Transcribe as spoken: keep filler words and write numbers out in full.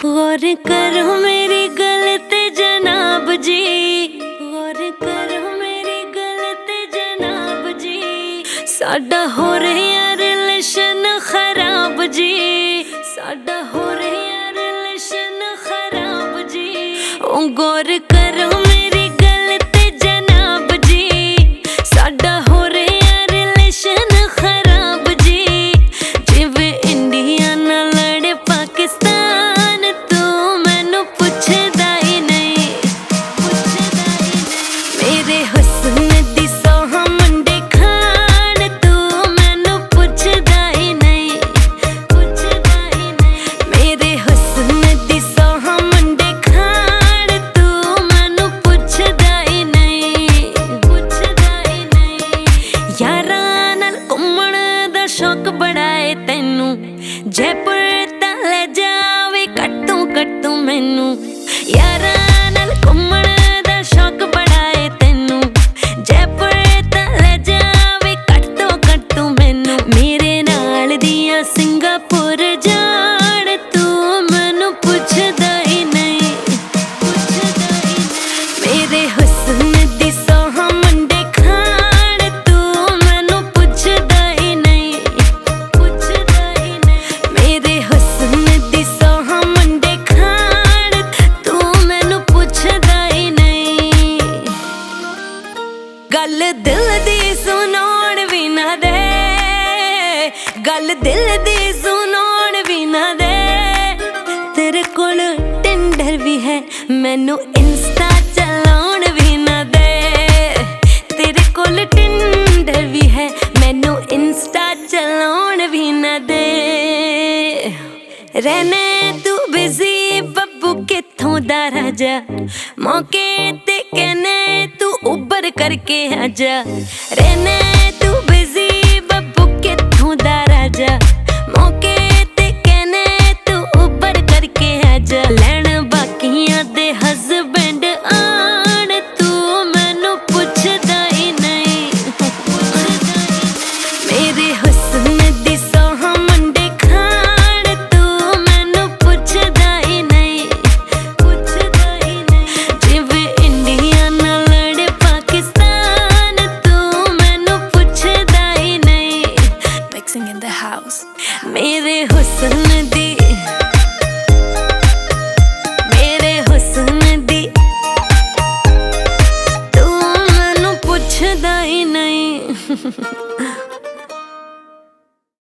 गौर करो मेरी गल ते जनाब जी, गौर करो मेरी गल ते जनाब जी। साडा हो रहा रिलेशन खराब जी, साडा हो रहा रिलेशन खराब जी। ओ गौर करो मेरी गल ते जनाब जी, साडा हो रहा रिलेशन खराब जी। जिवें इंडिया नाल लड़े पाकिस्तान, तू मैनू पुछदा ही नहीं, पुछदा ही नहीं। मेरे हुस्न दी सौह मुंडे खान, तू मैनू पुछदा ही नहीं, पुछदा ही नहीं। मेरे हुस्न दी सौह मुंडे खान, तू मैनू पुछदा ही नहीं, पुछदा ही नहीं। यारां नाल घुम्मण दा शौक बड़ा है तैनू, जयपुर तां ले जावे कट्टू कट्टू मैनू। यारां नाल घुम्मण दा शौक बड़ा है तैनू, जयपुर तां ले जावे कट्टू कट्टू मैनू। मेरे नाल दियां सिंगापुर जाण, तू मैनू पुछदा ही नहीं, पुछदा ही नहीं। मेरे हुस्न दी सौह मुंडे खान, तू मैनू पुछदा ही नहीं, पुछदा ही नहीं। मेरे हुस्न दी सौह मुंडे खान, तू मैनू पुछदा ही नहीं। गल दिल दी सुनाउण भी ना दे, गल दिल दी सुनाउण भी ना दे। तेरे कोल टिंडर भी है, मैनू इंस्टा चलाउण भी ना दे। तेरे कोल टिंडर भी है, मैनू इंस्टा चलाउण भी ना दे। रहने तू बिजी बब्बू कित्थों दा राजा, मौके ते कहने तू उबर करके आजा। रहने तू बिजी बब्बू कित्थों दा राजा, मौके ते कहने तू उबर करके आजा। लैण बाकियां दे हस्बैंड आण, तू मैनू पुछदा ही नहीं, पुछदा ही नहीं। मेरे हुस्न दी सौह मुंडे खान, तू मैनू पुछदा ही नहीं, पुछदा ही नहीं। जिवें इंडिया नाल लड़े पाकिस्तान, तू मैनू पुछदा ही नहीं। Mixing in the house। मेरे हुस्न दी, मेरे हुस्न दी, तू मैनू पुछदा ही नहीं।